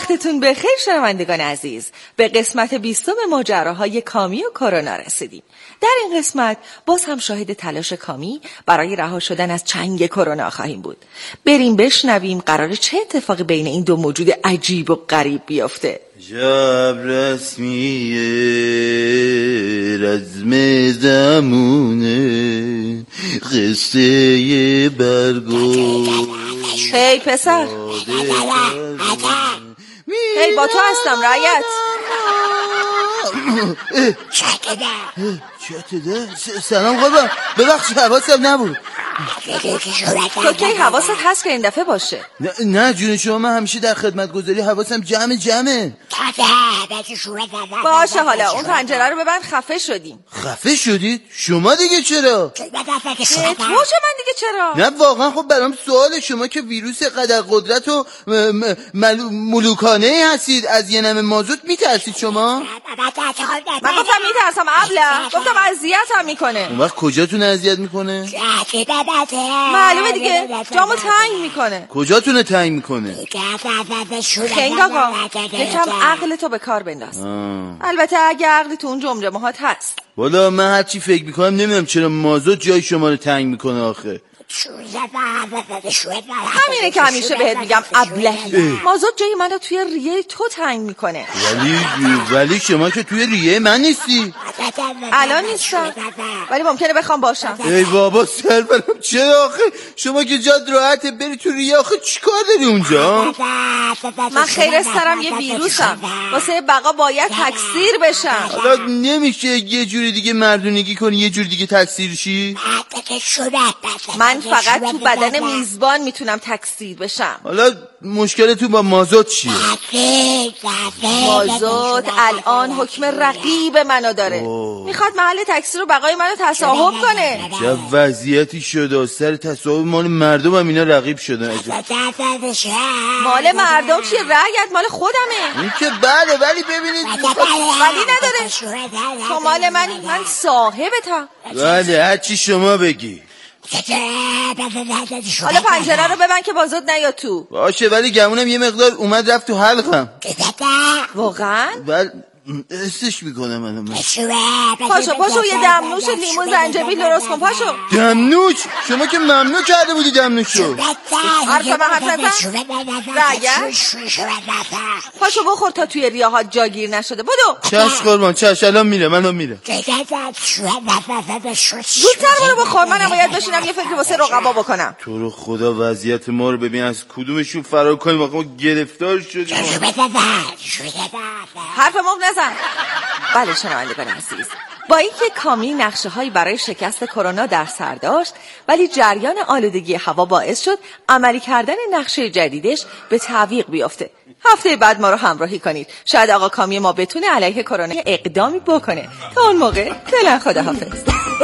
وقتتون بخیر شنوندگان عزیز. به قسمت 20 ماجراهای کامی و کرونا رسیدیم. در این قسمت باز هم شاهد تلاش کامی برای رها شدن از چنگ کرونا خواهیم بود. بریم بشنویم قراره چه اتفاقی بین این دو موجود عجیب و غریب بیفته. شب رسمیه رزم زمونه قصه برگو. هی پسر، هی با تو هستم رعیت. چته؟ سلام قربان، ببخشید حواسم نبود. تو کی حواست هست که این دفعه باشه؟ نه جون شما، من همیشه در خدمت گذاری حواسم جمعه. باشه حالا اون پنجره رو ببند. خفه شدیم. خفه شدید؟ شما دیگه چرا؟ تو چه من دیگه چرا؟ نه واقعا خب برام سوال، شما که ویروس قدر قدرت و ملوکانه هستید، از یه نمه مازوت میترسید شما؟ من گفتم میترسم ابله، گفتم اذیتم میکنه. اون وقت کجاتون اذیت میکنه؟ معلومه دیگه، جامو تنگ میکنه. کجاتونه تنگ میکنه؟ خنگ آقا، یکم عقل تو به کار بنداز. البته اگه عقلی تو اون جمجمه هات هست. والا من هرچی فکر میکنم نمیدونم چرا مازوت جای شما رو تنگ میکنه آخه. همینه که همیشه بهت میگم ابلهی. مازوت جای منو توی ریه تو تنگ میکنه. ولی شما که توی ریه من نیستی. الان نیستم ولی ممکنه بخوام باشم. ای بابا سرورم، چرا آخه؟ شما که جاد راحته بری تو ریه، آخه چیکار داری اونجا؟ من خیر سرم یه ویروسم، واسه بقا باید تکثیر بشم. حالا نمیشه یه جوری دیگه مردونگی کنی، یه جوری دیگه تکثیر شی؟ من فقط تو بدن میزبان میتونم تکثیر بشم. حالا مشکلتون با مازوت چیه؟ مازوت الان حکم رقیب منو داره. میخواد محل تکثیر و بقای منو تصاحب کنه. چه وضعیتی شده؟ سر تصاحب مال مردم هم اینا رقیب شدن. مال مردم چیه رعیت؟ مال خودمه. این که بله، ولی ببینید ولی نداره. تو مال منی، من صاحبتم. بله هرچی شما بگی. حالا پنجره رو ببند که بازود نیاد تو. باشه، ولی گمونم یه مقدار اومد رفت تو حلقم. واقعا؟ بله استش میکنم الان. پاشو یه دمنوش لیمو زنجبیل درست کن. پاشو. دمنوش؟ شما که ممنوع کرده بودی دمنوشو. حرف نزن رعیت. پاشو بخور تا توی ریاهات جاگیر نشده. بدو. چش قربان، چش الان میره، منو میره. زودتر برو بخور، منم باید بشینم یه فکر واسه رقبا بکنم. تو رو خدا وضعیت ما رو ببین، از کدومشون فرار کنیم، واقعا ما گرفتار شدیم. حرف مغ نزن. بله شنوندگان عزیز، با اینکه کامی نقشه هایی برای شکست کرونا در سر داشت، ولی جریان آلودگی هوا باعث شد عملی کردن نقشه جدیدش به تعویق بیفته. هفته بعد ما رو همراهی کنید، شاید آقا کامی ما بتونه علیه کرونا اقدامی بکنه. تا اون موقع فعلا خداحافظ.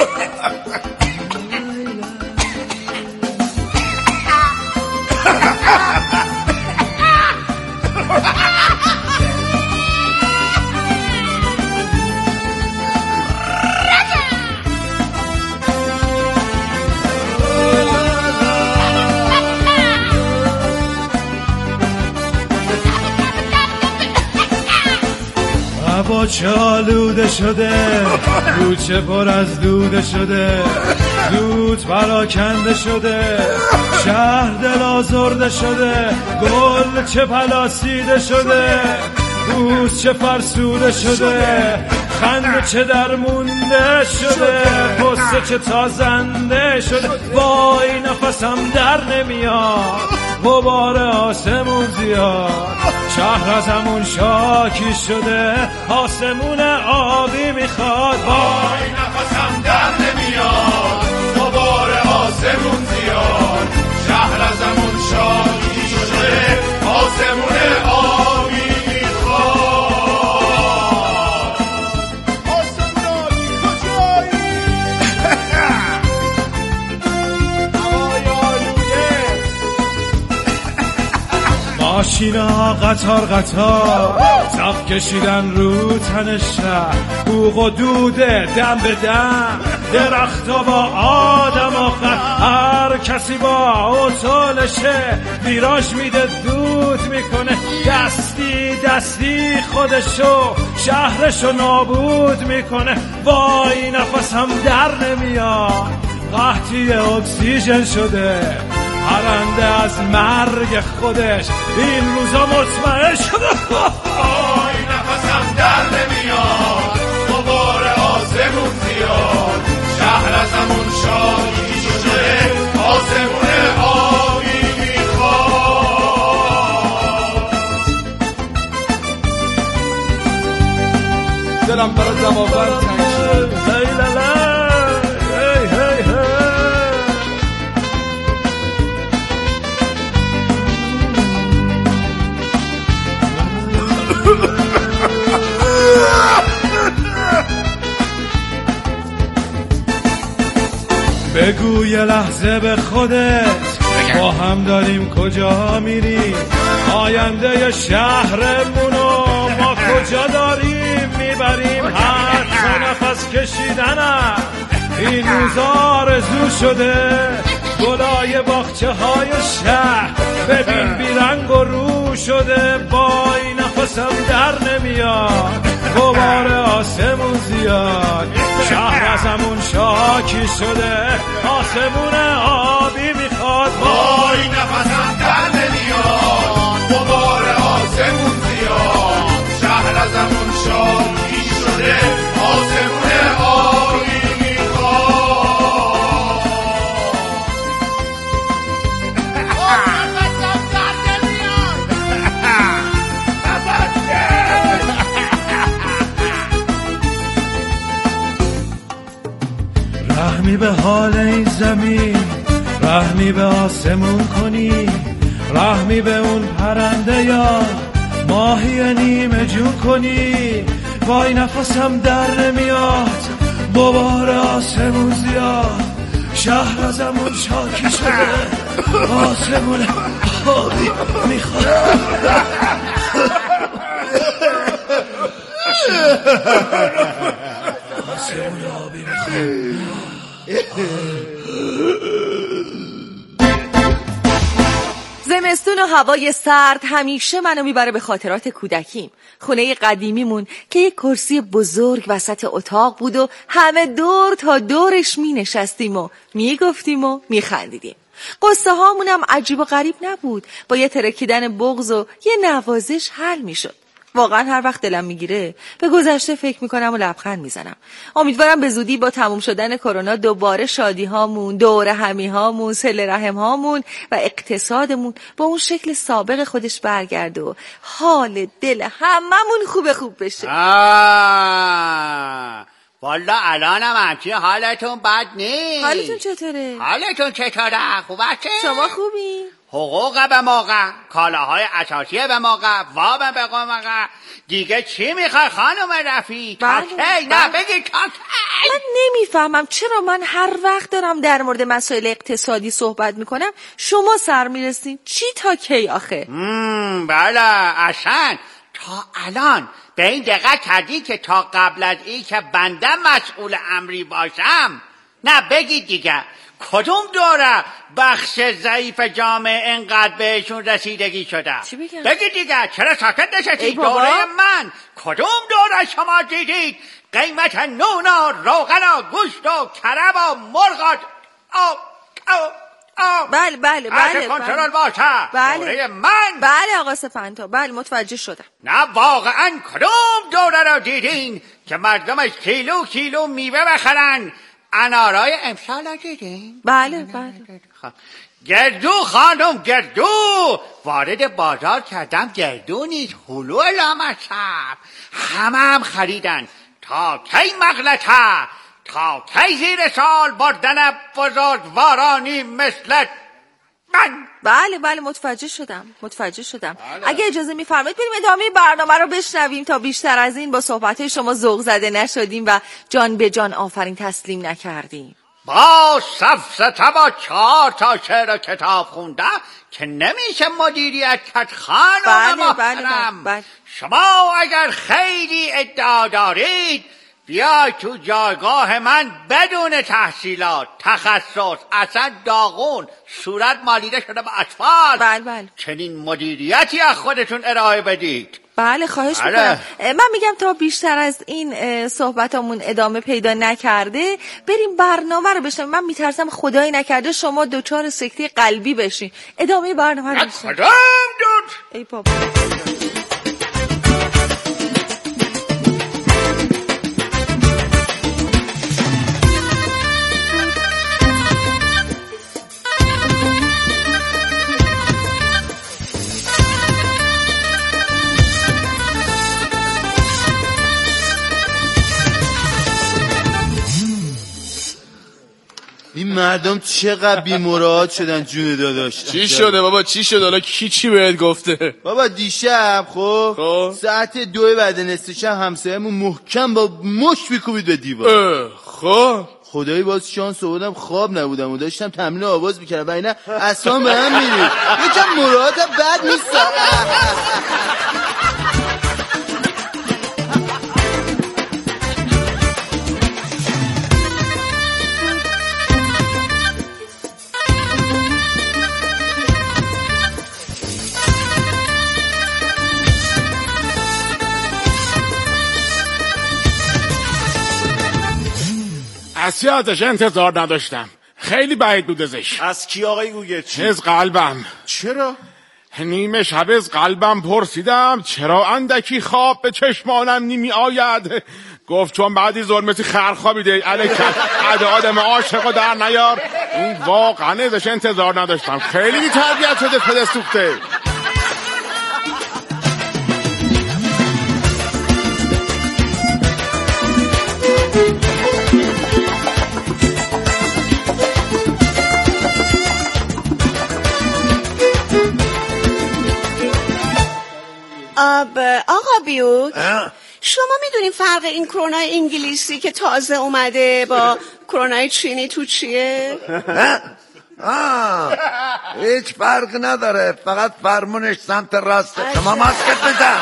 هوا چه آلوده شده، کوچه پر از دوده شده، دود پراکنده شده، شهر دل آزرده شده، گل چه پلاسیده شده، بوس چه فرسوده شده، خنده چه درمونده شده، پسته چه تازنده شده. وای نفسم در نمیاد، غبار آسمون زیاد، شهر از همون شاکی شده، آسمون آبی میخواد. وای نفسم در نمیاد، غبار آسمون زیاد، شهر از همون شاکی شده، آسمون آبی میخواد. آسمون آبی کجایی؟ هوای آلوده، ماشینا قطار صف کشیدن رو تن شهر، بوق و دوده دم به دم، درختا با آدم آخر هر کسی با اصولشه ویراش میده دود میکنه دستی دستی خودشو شهرشو نابود میکنه وای نفسم در نمیاد قحطی اکسیژن شده پرنده از مرگ خودش این روزا مطمئن شده وای نفسم در نمیاد غبار آسمون زیاد شهر از همون شاکی شده آسمون آبی میخواد دلم برای دماغن تنگ شد بگو یه لحظه به خودت با هم داریم کجا میریم آینده شهرمونو ما کجا داریم میبریم حتی نفس کشیدنم این روزا آرزو شده گلای باغچه های شهر ببین بیرنگ و رو شده وای نفسم در نمیاد غبار آسمون زیاد شهر از همون شاکی شده آسمون آبی میخواد وای نفسم در نمیاد غبار آسمون زیاد شهر از همون شاکی شده آسمون آبی رحمی به حال این زمین رحمی به آسمون کنی رحمی به اون پرنده یا ماهی نیمه جون کنی وای نفسم در نمیاد غبار آسمون زیاد شهر از همون شاکی شده آسمون آبی میخواد آسمون آبی میخواد زمستون و هوای سرد همیشه منو میبره به خاطرات کودکیم خونه قدیمیمون که یک کرسی بزرگ وسط اتاق بود و همه دور تا دورش می نشستیم و می گفتیم و می خندیدیم قصه هامونم عجیب و غریب نبود با یه ترکیدن بغض و یه نوازش حل می شد واقعا هر وقت دلم میگیره به گذشته فکر میکنم و لبخند میزنم امیدوارم به زودی با تموم شدن کرونا دوباره شادی هامون دور همی هامون صله رحم هامون و اقتصادمون با اون شکل سابق خودش برگرده و حال دل هممون خوب بشه والا الانم همچین حالتون بد نیست حالتون چطوره؟ حالتون چطوره؟ خوبه؟ شما خوبی؟ حقوق به موقع کالاهای اساسی به موقع وام به موقع دیگه چی میخوای خانم رفیع؟ تا کی؟ نه بگی تا کی؟ من نمیفهمم چرا من هر وقت دارم در مورد مسائل اقتصادی صحبت میکنم شما سر میرسین چی تا کی آخه؟ بله اصلا تا الان به این دقت کردی که تا قبل از این که بنده مسئول امری باشم نه بگید دیگه کدوم دوره بخش ضعیف جامعه اینقدر بهشون رسیدگی شده چی بگم؟ بگید دیگه چرا ساکت نشستید دوره من کدوم دوره شما دیدید قیمت نون و روغن و گوشت و کرب و مرغ بله کنترل باشه دوره من بله آقا سپنتا بله متوجه شدم نه واقعا کدوم دوره رو دیدین که مردمش کیلو میوه بخرن انارای امسال رو دیدین؟ بله گردو خانم گردو وارد بازار کردم گردو نیست هلو لامصب همه خریدن تا کی مغلطه تا کی زیر سال بردن بزرگوارانی مثل من بله متوجه شدم اگه اجازه میفرمایید بریم ادامه برنامه رو بشنویم تا بیشتر از این با صحبت‌های شما ذوق زده نشدیم و جان به جان آفرین تسلیم نکردیم با سفسطه با 4 تا شعر و کتاب خونده که نمیشه مدیریت کرد خانم محترم بله. شما اگر خیلی ادعا دارید بیا تو جایگاه من بدون تحصیلات، تخصص، اصلا داغون، صورت مالیده شده به اطفال. بله. چنین مدیریتی از خودتون ارائه بدید. بله خواهش میکنم. من میگم تا بیشتر از این صحبتامون ادامه پیدا نکرده بریم برنامه رو بشنویم. من میترسم خدایی نکرده شما دچار سکته قلبی بشین. ادامه برنامه رو بشنویم. کدام دود؟ ای بابا. این مردم چقدر بی‌مراعات شدن جون داداش. چی شده بابا؟ چی شده؟ حالا کی بهت گفته؟ بابا دیشب خب ساعت 2 بعد نصف شب همسایه‌مون محکم با مشت میکوبید به دیوار. خب خدایی باز شانس آوردم خواب نبودم و داشتم تمرین آواز میکردم و اینا اصلا به هم میرید. یکم مراعاتم بد نیست. از سیاتش انتظار نداشتم. خیلی بعید بود ازش. از کی آقای گوگل؟ چی؟ از قلبم. چرا؟ نیمه شب از قلبم پرسیدم چرا اندکی خواب به چشمانم نیمی آید. گفت چون بعدی ظلمتی خر خوابیده الکت عده آدم عاشق و در نیار. این واقعا ازش انتظار نداشتم. خیلی بی تربیت شده پدر سوخته. آقا بیوک شما میدونین فرق این کرونا انگلیسی که تازه اومده با کرونا چینی تو چیه؟ هیچ فرق نداره، فقط فرمونش سمت راسته. شما ماسکت بزن.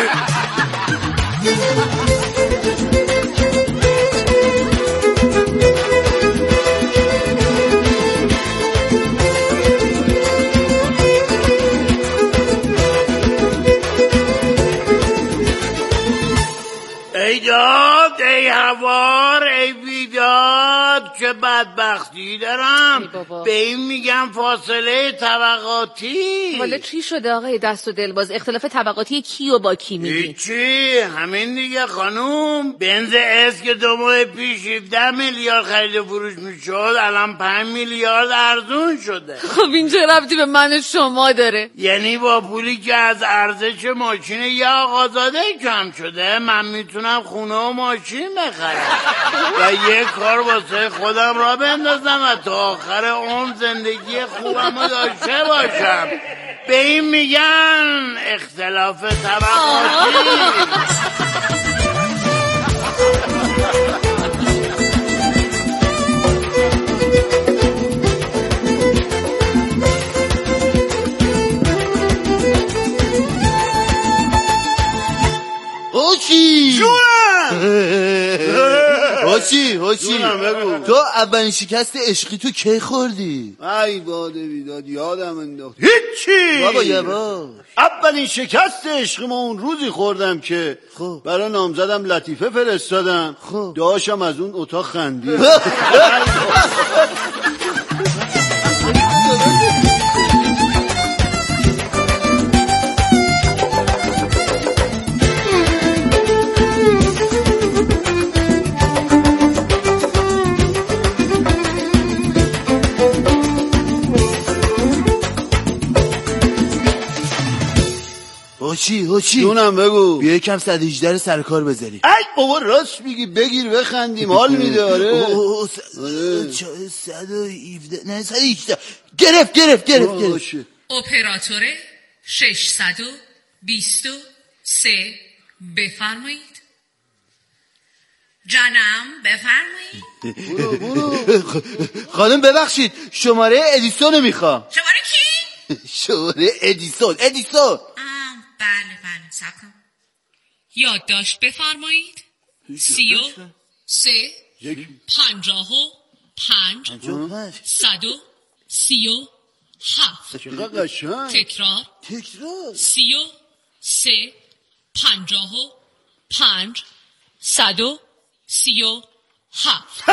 ای داد، ای هوار، ای بیداد، چه بدبختی دارم. به این میگم فاصله طبقاتی. حالا چی شده آقای دست و دلباز؟ اختلاف طبقاتی کی و با کی میگی؟ چی؟ همین دیگه خانوم. بنز اس که 2 ماه پیش 17 میلیارد خرید و فروش میشد الان 5 میلیارد ارزون شده. خب این چه ربطی به من و شما داره؟ یعنی با پولی که از ارزش ماشین یا آقازاده کم شده من میتونم خونه و ماشین بخرم و یه کار واسه خودم را بندازم و تا آخر عمر زندگی خوبم رو داشته باشم. به این میگن اختلاف طبقاتی. هوچی هوچی تو اولین شکست عشقی تو کی خوردی؟ ای باده بیداد یادم انداخت. هیچی بابا یواش. اولین شکست عشقی ما اون روزی خوردم که برای نامزدم لطیفه فرستادم. داشتم از اون اتاق خندید. هوچی جونم بگو. بیا یکم 118 رو سر کار بذاری. ای بابا راست میگی، بگیر بخندیم حال میده. آره 117 نه 118 گرفت اپراتور 623 بفرمایید. جانم بفرمایید. خانم ببخشید شماره ادیسون رو میخوام. شماره کی؟ شماره ادیسون. بله صبر کن. یادداشت بفرمایید. 33 55 137 چقدر قشنگ. تکرار 33 55 137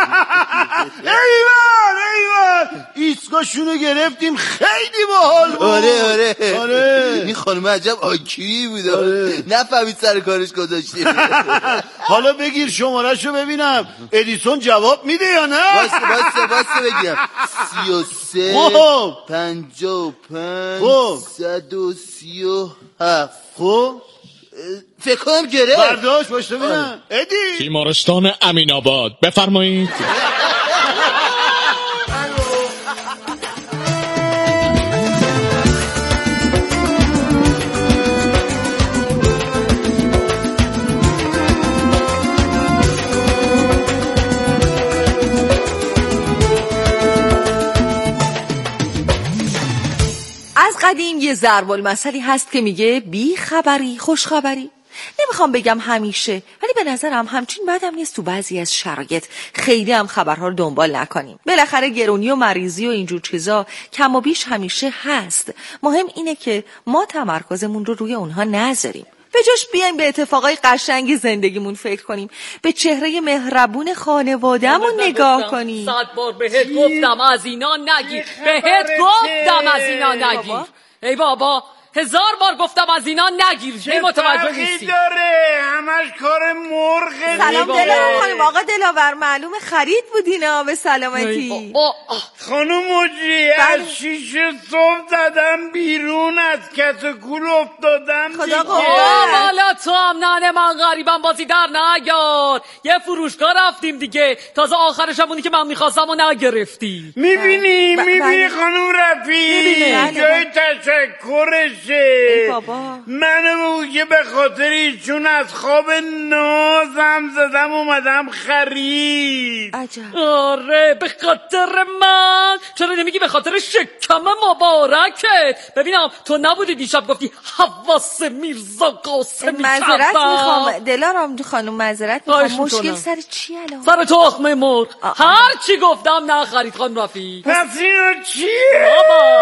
ایوان ایستگاهشونو گرفتیم، خیلی باحال بود. آره این خانم عجب آیکیویی بود. نفهمید سر کارش گذاشتیم. حالا بگیر شمارهشو ببینم ادیسون جواب میده یا نه. واسه بگیرم 33 55 137. خب فکر کنم گرفت. برداشت باشه ببینم. ادی بیمارستان امین آباد بفرمایید. از قدیم یه ضرب المثلی هست که میگه بی خبری خوش خبری. نمیخوام بگم همیشه، ولی به نظرم همچین بدم نیست تو بعضی از شرایط خیلی هم خبرها رو دنبال نکنیم. بالاخره گرونی و مریضی و اینجور چیزا کم و بیش همیشه هست. مهم اینه که ما تمرکزمون رو روی اونها نذاریم. به جاش بیایم به اتفاقای قشنگی زندگیمون فکر کنیم، به چهره مهربون خانواده‌مون نگاه کنیم. 100 بار بهت گفتم از اینا نگیر، بهت گفتم از اینا نگیر. ای بابا 1000 بار گفتم از اینا نگیر. چه متوجه نیستی؟ داره همش کار مرغ. سلام دلم خانم. آقا دلاور معلوم خرید بودینا. به سلامتی. خانم مجری از 6 صبح زدم بیرون، از کت کول افتادم. خدا والا تو هم ننه من غریبم بازی در نیار. یه فروشگاه رفتیم دیگه، تازه آخرش همونی که من میخواستم و نگرفتی. میبینی خانم رفیع جای تشکرش. منو که به خاطر ایشون از خواب نازم زدم اومدم خرید. عجب. آره به خاطر من. چرا نمیگی به خاطر شکم مبارکت؟ ببینم تو نبودی دیشب گفتی حواس میرزا قاسمی معذرت میخوام دلارام خانم، معذرت میخوام. مشکل سر چی الان؟ سر تخمه مرغ. هر چی گفتم نخرید خانم رفیع. پس اینا چیه؟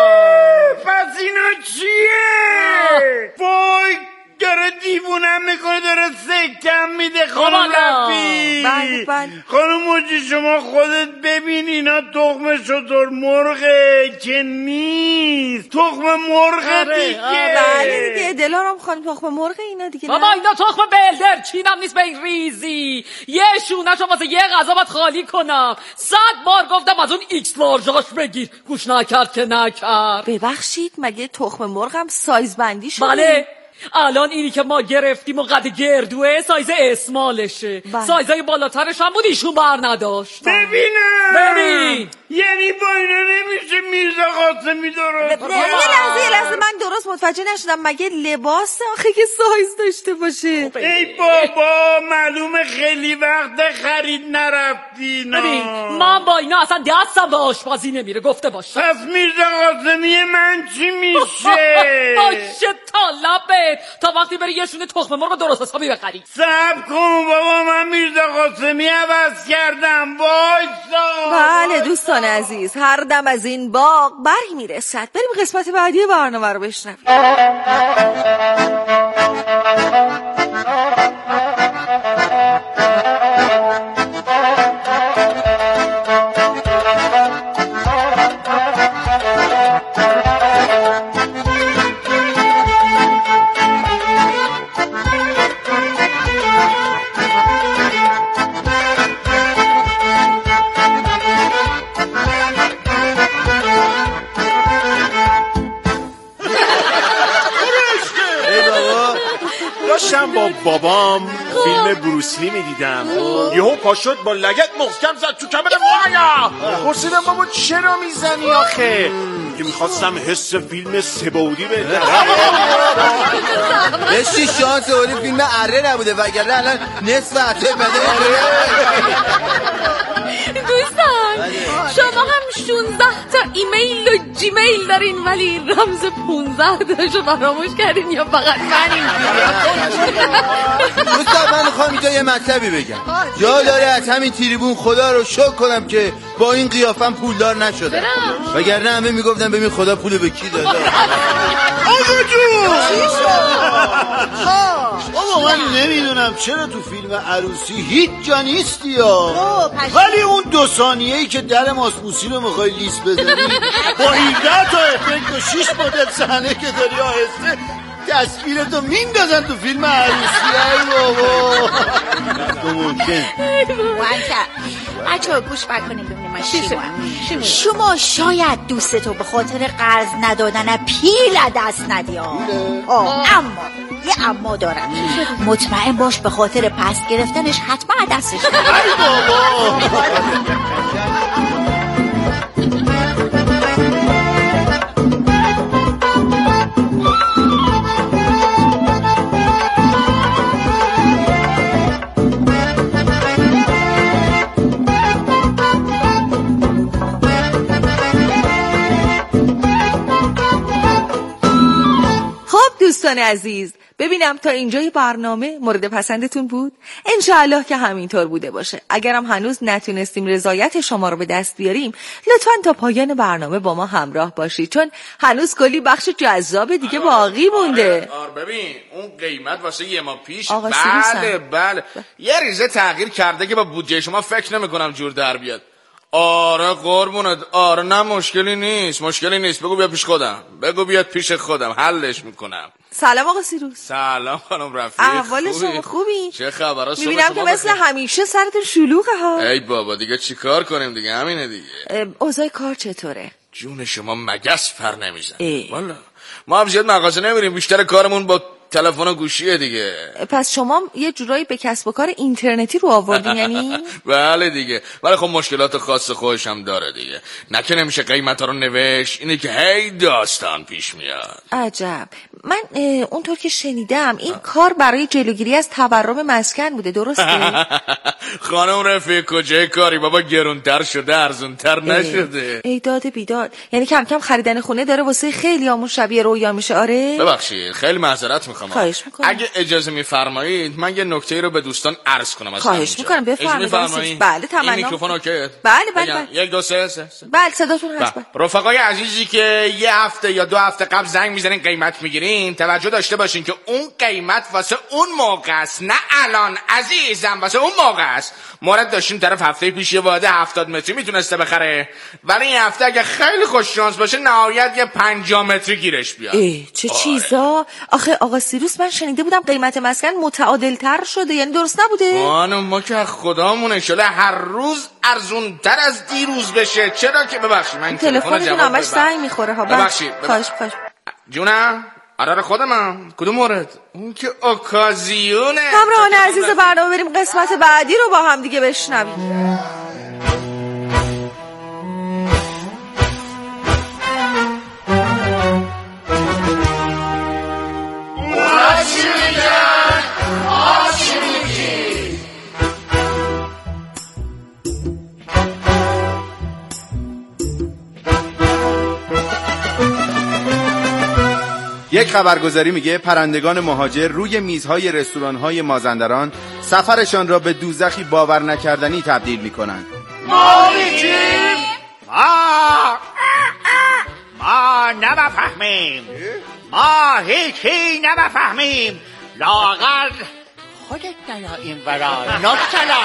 پس اینا چیه؟ وای داره دیوونم میکنه، داره سکم میده خانم رفیع. خانم موجی شما خودت ببین اینا تخم شتر مرغه که نیست، تخم مرغه دیگه. بله دیگه دلارم خانم تخم مرغه اینا دیگه. بابا اینا تخم بلدر چینم نیست به این ریزی. یه شونه‌شو واسه یه غذا باید خالی کنم. 100 بار گفتم از اون ایکس لارجاش بگیر، گوش نکرد که نکرد. ببخشید مگه تخم مرغم سایز بندی شده؟ بله الان اینی که ما گرفتیم و قد گردوه سایز اسمالشه. سایزای بالاترش هم بود ایشون بر نداشت. ببین یعنی با اینا نمیشه میرزا قاسمی درست. یه لحظه من درست متوجه نشدم. مگه لباس آخه که سایز داشته باشه؟ ای بابا معلومه خیلی وقت خرید نرفتی. ببین من با اینا اصلا دستم به آشپزی نمیره گفته باشه. پس میرزا قاسمی من چی میشه؟ باشه تا لبت تا وقتی بری یه شونه تخم مرغ درست حسابی بخری. صبر کن بابا من میرزا قاسمی عوض کردم. وایسا. بله دوستان عزیز، هر دم از این باغ بری میرسد. بریم قسمت بعدی برنامه رو بشنویم. داشتم با بابام فیلم بروسلی میدیدم، یهو پا شد با لگد محکم زد تو کمر مایا. پرسیدم بابا چرا میزنی آخه؟ که میخواستم حس فیلم سه‌بعدی بده. بشی شانس اولی فیلم اره نبوده وگرنه الان نصف عرضه بده. دوستان شما هم 16 تا ایمیل و جیمیل دارین ولی رمز 15 تاشو فراموش کردین یا فقط من دوستان من میخوام اینجا یه مطلبی بگم. جا داره از همین تریبون خدا رو شکر کنم که با این قیافم پولدار نشدم، وگرنه همه میگفتن ببین خدا پولو به کی داده. آقا جون بابا من نمیدونم چرا تو فیلم عروسی هیچ جا نیستی یا ولی اون 2 ثانیه‌ای که در ماسموسی رو میخوای لیست بزنی با 17 تا افکت و 6 مدل صحنه که داری آهسته تصویرتو میندازن تو فیلم عروسی. ای بابا ممکن بچه ها گوش بکنیم ببینیم من شما شاید دوستتو به خاطر قرض ندادن پیل دست ندی اما یه اما دارم مطمئن باش به خاطر پس گرفتنش حتما دستش ندی. ای بابا دوستان عزیز، ببینم تا اینجای برنامه مورد پسندتون بود؟ انشاءالله که همینطور بوده باشه. اگرم هنوز نتونستیم رضایت شما رو به دست بیاریم، لطفاً تا پایان برنامه با ما همراه باشید، چون هنوز کلی بخش جذاب دیگه باقی مونده. ببین اون قیمت واسه یه ماه پیش بله یه ریزه تغییر کرده که با بودجه شما فکر نمی‌کنم جور در بیاد. آره قربونت، آره نه مشکلی نیست. بگو بیاد پیش خودم حلش میکنم. سلام آقا سیروس. سلام خانم رفیق. احوال شما خوبی؟ چه خبره؟ میبینم که مثل همیشه سرتون شلوغه ها. ای بابا دیگه چی کار کنیم دیگه، همینه دیگه. اوضاع کار چطوره؟ جون شما مگس پر نمیزن. والا ما هم زیاد مغازه نمیریم، بیشتر کارمون با تلفن و گوشیه دیگه. پس شما یه جورایی به کسب و کار اینترنتی رو آوردین یعنی؟ بله دیگه، ولی خب مشکلات خاص خودش هم داره دیگه. نکنه نمیشه قیمتا رو نوشت، اینه که هی داستان پیش میاد. عجب. من اونطور که شنیدم این کار برای جلوگیری از تورم مسکن بوده، درسته؟ خانم رفیق کجای کاری بابا، گرونتر شده ارزونتر نشده. ای داد بیداد، یعنی کم کم خریدن خونه داره واسه خیلیامون شبیه رویا میشه. آره ببخشید خیلی معذرت میخوام. خواهش میکنم. اگه اجازه میفرمایید من یه نکته رو به دوستان عرض کنم. خواهش میکنم بفرمایید. بله تمام. این میکروفون اوکیه؟ بله. 1 2 3. بله صداتون هست. رفقای عزیزی که یه هفته یا 2 هفته قبل زنگ میزنین قیمت میگیرین، توجه داشته باشین که اون قیمت واسه اون موقع است، نه الان عزیزم، واسه اون موقع است. مورد داشتیم طرف هفته پیش یه واحد 70 متری میتونسته بخره، ولی این هفته اگه خیلی خوش شانس باشه نهایت یه 50 متری گیرش بیاد. چه چیزا؟ آخه آقا سیروس من شنیده بودم قیمت مسکن متعادل‌تر شده، یعنی درست نبوده؟ ما که خدامون انشالله هر روز ارزونتر از دیروز بشه. چرا که ببخشید من تلفنتون همش زنگ میخوره ها. ببخشید خواهش جونم. آره خودم. کدوم مورد؟ اون که اوکازیونه. همراهان عزیز برنامه بریم قسمت بعدی رو با هم دیگه بشنویم. یک خبرگزاری میگه پرندگان مهاجر روی میزهای رستوران‌های مازندران سفرشان را به دوزخی باور نکردنی تبدیل میکنند. ما نمیفهمیم. ما هیچی نمیفهمیم. لاغر خودت نیا این برا نکتلا.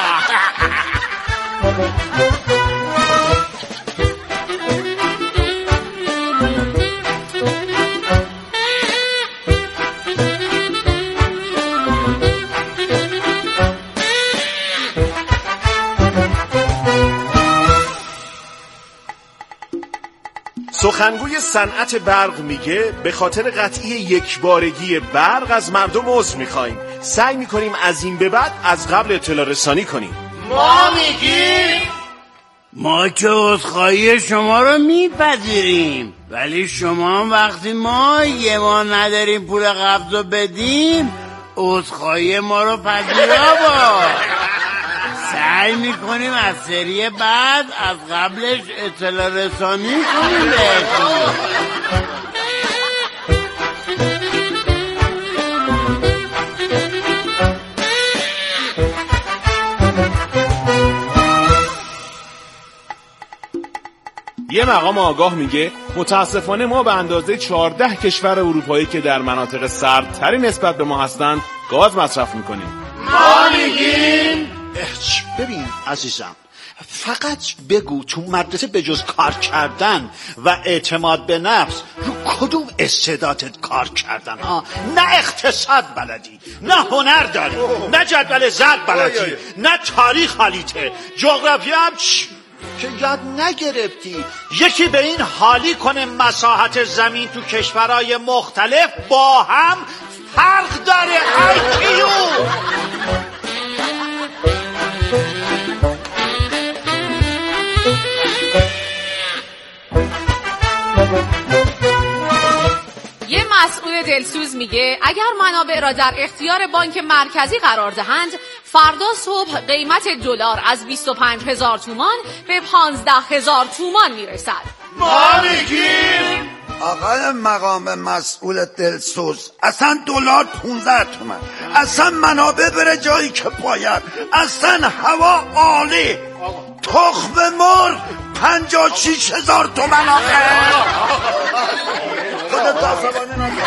سخنگوی صنعت برق میگه به خاطر قطعی یکبارگی برق از مردم عذر میخوایم. سعی میکنیم از این به بعد از قبل اطلاع رسانی کنیم. ما میگیم ما که عذرخواهی شما رو میپذیریم، ولی شما وقتی ما یه ماه نداریم پول قبض رو بدیم عذرخواهی ما رو پذیرا با. سعی میکنیم از سری بعد از قبلش اطلاع رسانی کنیم بهتون. یه مقام آگاه میگه متاسفانه ما به اندازه 14 کشور اروپایی که در مناطق سردتری نسبت به ما هستند گاز مصرف میکنیم. ما میگیم ببین عزیزم، فقط بگو تو مدرسه به جز کار کردن و اعتماد به نفس رو کدوم استعدادت کار کردن ها؟ نه اقتصاد بلدی، نه هنر داری، نه جدول ضرب بلدی، نه تاریخ حالیته، جغرافی هم که یاد نگرفتی. یکی به این حالی کنه مساحت زمین تو کشورهای مختلف با هم فرق داره. IQ یه مسئول دلسوز میگه اگر منابع را در اختیار بانک مرکزی قرار دهند فردا صبح قیمت دلار از 25,000 تومان به 15,000 تومان میرسد. ما میگیم آقای مقام مسئول دلسوز، اصلا دلار 15 تومن، اصلا منابع بره جایی که باید، اصلا هوا عالی، تخم مرغ 56,000 تومن. آخه خودت عصبانی نکن.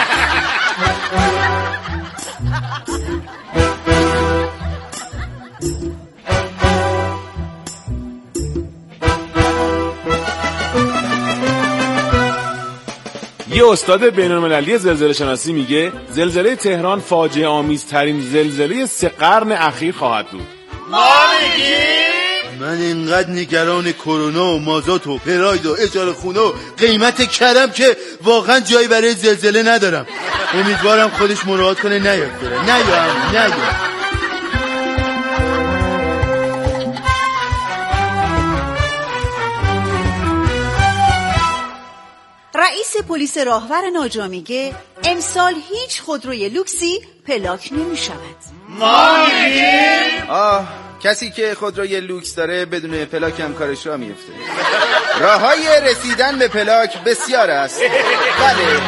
یه استاد بین‌المللی زلزله شناسی میگه زلزله تهران فاجعه آمیزترین زلزله 3 قرن اخیر خواهد بود. ما میگیم من اینقدر نگران کرونا و مازاد و پراید و اجاره خونه و قیمت کرم که واقعا جایی برای زلزله ندارم. امیدوارم خودش مراعات کنه نیاد بره. نیاد. رئیس پلیس راهور ناجا میگه امسال هیچ خودروی لوکسی پلاک نمیشود. ما میگیم کسی که خودروی لوکس داره بدون پلاک هم کارش را میفته. راههای رسیدن به پلاک بسیار است. بله.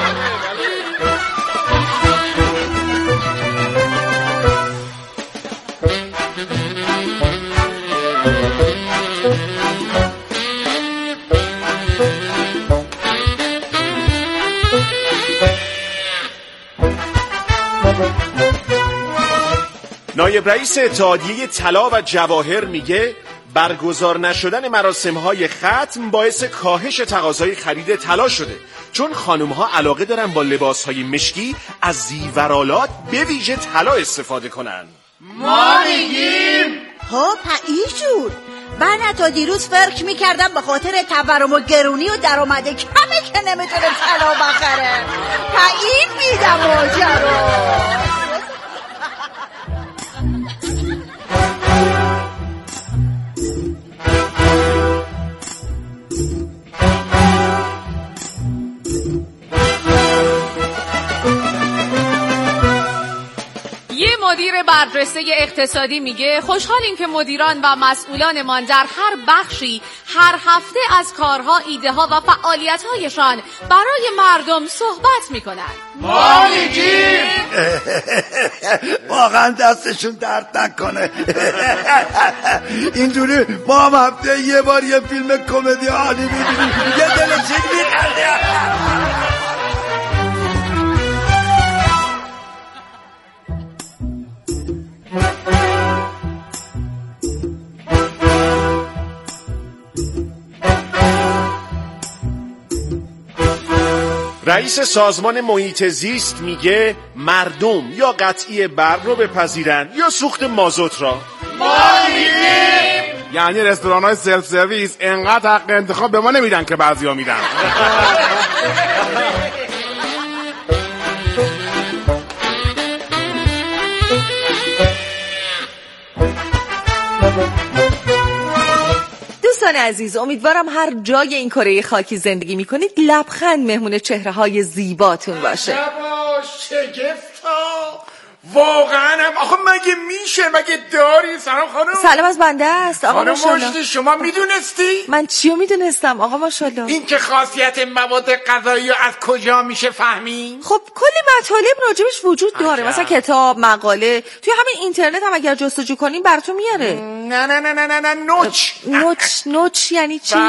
نایب رئیس اتحادیه طلا و جواهر میگه برگزار نشدن مراسم‌های ختم باعث کاهش تقاضای خرید طلا شده، چون خانم‌ها علاقه دارن با لباس‌های مشکی از زیورآلات به ویژه طلا استفاده کنن. ما میگیم ایجور من تا دیروز فرق میکردم به خاطر تورم و گرونی و درآمد کمه که نمیتونه طلا بخره. این میدم ماجرا. مدیر برجسته اقتصادی میگه خوشحالیم که مدیران و مسئولانمان در هر بخشی هر هفته از کارها، ایده ها و فعالیت هایشان برای مردم صحبت میکنن. ما میگیم واقعا دستشون درد نکنه. اینجوری ما هم هفته یه بار یه فیلم کمدی عالی میبینیم، یه دلچین میخنده. رئیس سازمان محیط زیست میگه مردم یا قطعی برق رو بپذیرن یا سوخت مازوت را. ما میگیم یعنی رستوران‌های سلف سرویس انقدر حق انتخاب به ما نمیدن که بعضیا میدن. دوستان عزیز، امیدوارم هر جای این کره خاکی زندگی میکنید لبخند مهمون چهره‌های زیباتون باشه. شگفتا واقعا هم آخه مگه میشه؟ مگه داری؟ سلام خانم. سلام از بنده است آقا ماشاءالله. خانم شما میدونستی؟ من چیو میدونستم آقا ماشاءالله؟ این که خاصیت مواد غذایی از کجا میشه فهمید؟ خب کلی مطالب راجبش وجود داره، مثلا کتاب، مقاله، توی همین اینترنت هم اگر جستجو کنیم براتون میاره. نه نوچ نوچ یعنی چی؟